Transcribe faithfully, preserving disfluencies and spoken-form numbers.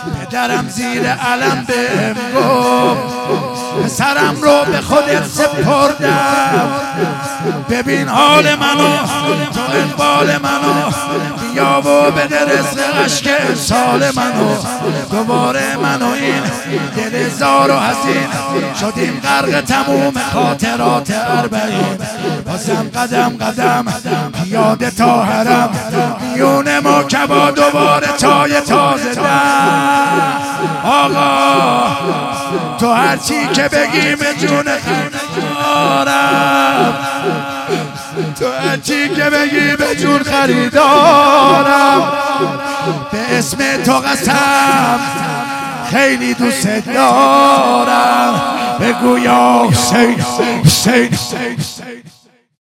پدرم زیر علم بهم گفت پسرم رو به خودت سپردم، ببین حال منو تو اقبال منو، بیا و بده رزق عشق امسال منو. دوباره من و این دل زار و حزین شدیم غرق تموم خاطرات اربعین. بازم قدم قدم پیاده تا حرم، میون ما کبا دوباره چای تازه دم. آقا تو هرچی که بگی به جون خریدارم، تو هرچی که بگی به جون خریدارم. به اسم تو قسم خیلی دوست دارم، بگو یا حسین حسین حسین.